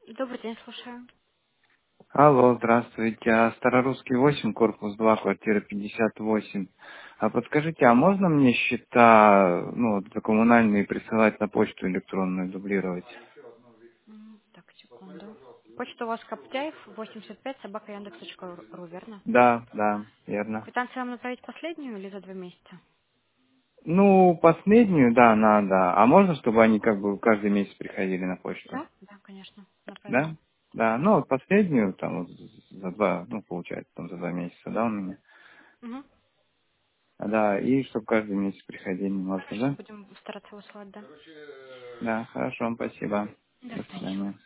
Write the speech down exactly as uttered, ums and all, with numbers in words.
Добрый день, слушаю. Алло, здравствуйте. А, Старорусский восемь, корпус два, квартира пятьдесят восемь. А подскажите, а можно мне счета, ну, вот за коммунальные присылать на почту электронную, дублировать? М, Так, секунду. Почта у вас Коптяев, восемьдесят пять, собака яндекс точка ру, верно? Да, да, верно. Квитанцию вам направить последнюю или за два месяца? Ну, последнюю, да, надо. А можно, чтобы они как бы каждый месяц приходили на почту? Да? Да, конечно. Направим. Да? Да, ну вот последнюю, там, вот за два, ну, получается, там за два месяца, да, у меня? Угу. А, Да, и чтобы каждый месяц приходили, можно, Хорошо, да? будем стараться высылать, да. Да, хорошо, спасибо. До До свидания. свидания.